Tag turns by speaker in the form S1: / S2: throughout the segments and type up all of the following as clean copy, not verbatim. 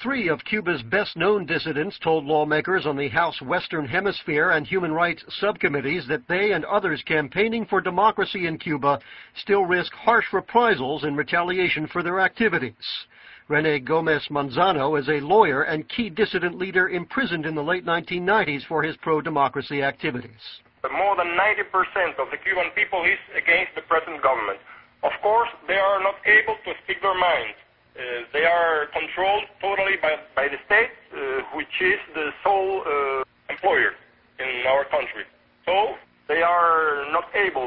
S1: Three of Cuba's best-known dissidents told lawmakers on the House Western Hemisphere and Human Rights subcommittees that they and others campaigning for democracy in Cuba still risk harsh reprisals in retaliation for their activities. René Gomez Manzano is a lawyer and key dissident leader imprisoned in the late 1990s for his pro-democracy activities.
S2: More than 90% of the Cuban people is against the present government. Of course, they are not able to speak their minds. They are controlled totally by the state, which is the sole employer in our country. So they are not able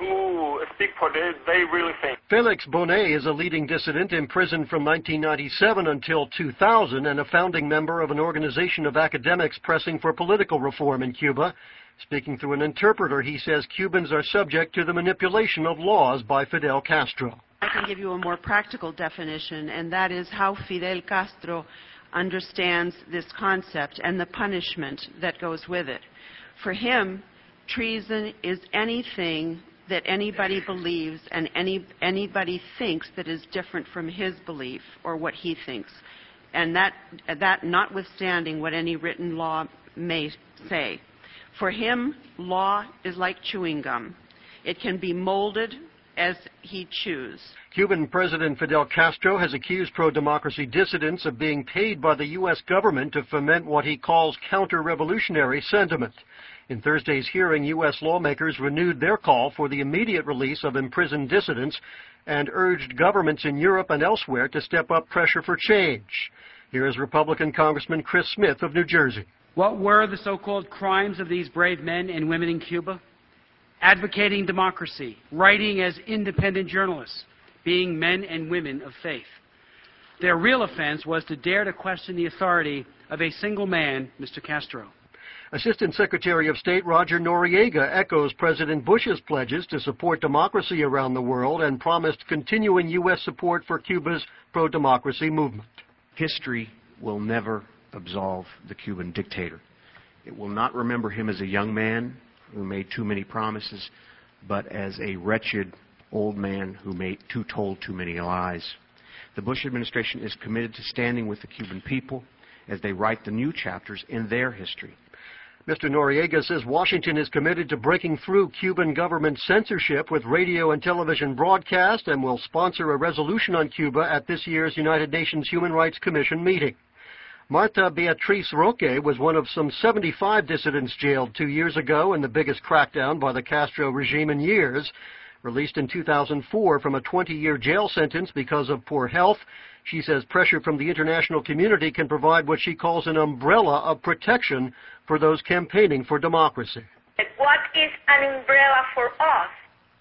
S2: to speak for what they really think.
S1: Felix Bonet is a leading dissident imprisoned from 1997 until 2000 and a founding member of an organization of academics pressing for political reform in Cuba. Speaking through an interpreter, he says Cubans are subject to the manipulation of laws by Fidel Castro.
S3: I can give you a more practical definition, and that is how Fidel Castro understands this concept and the punishment that goes with it. For him, treason is anything that anybody believes and anybody thinks that is different from his belief or what he thinks, and that notwithstanding what any written law may say. For him, law is like chewing gum. It can be molded as he chooses.
S1: Cuban President Fidel Castro has accused pro-democracy dissidents of being paid by the U.S. government to foment what he calls counter-revolutionary sentiment. In Thursday's hearing, U.S. lawmakers renewed their call for the immediate release of imprisoned dissidents and urged governments in Europe and elsewhere to step up pressure for change. Here is Republican Congressman Chris Smith of New Jersey.
S4: What were the so-called crimes of these brave men and women in Cuba? Advocating democracy, writing as independent journalists, being men and women of faith. Their real offense was to dare to question the authority of a single man, Mr. Castro.
S1: Assistant Secretary of State Roger Noriega echoes President Bush's pledges to support democracy around the world and promised continuing U.S. support for Cuba's pro-democracy movement.
S5: History will never absolve the Cuban dictator. It will not remember him as a young man who made too many promises, but as a wretched old man who told too many lies. The Bush administration is committed to standing with the Cuban people as they write the new chapters in their history.
S1: Mr. Noriega says Washington is committed to breaking through Cuban government censorship with radio and television broadcast and will sponsor a resolution on Cuba at this year's United Nations Human Rights Commission meeting. Marta Beatriz Roque was one of some 75 dissidents jailed 2 years ago in the biggest crackdown by the Castro regime in years. Released in 2004 from a 20-year jail sentence because of poor health, she says pressure from the international community can provide what she calls an umbrella of protection for those campaigning for democracy.
S6: What is an umbrella for us?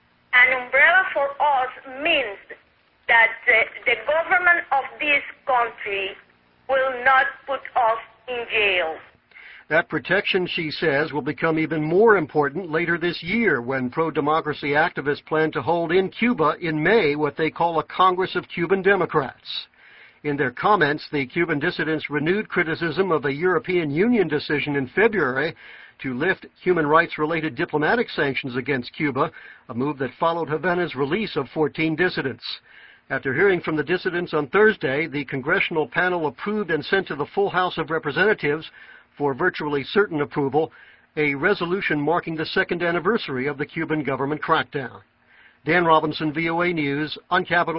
S6: An umbrella for us means that the government of this country will not put us in jail.
S1: That protection, she says, will become even more important later this year when pro-democracy activists plan to hold in Cuba in May what they call a Congress of Cuban Democrats. In their comments, the Cuban dissidents renewed criticism of a European Union decision in February to lift human rights-related diplomatic sanctions against Cuba, a move that followed Havana's release of 14 dissidents. After hearing from the dissidents on Thursday, the congressional panel approved and sent to the full House of Representatives, for virtually certain approval, a resolution marking the second anniversary of the Cuban government crackdown. Dan Robinson, VOA News, on Capitol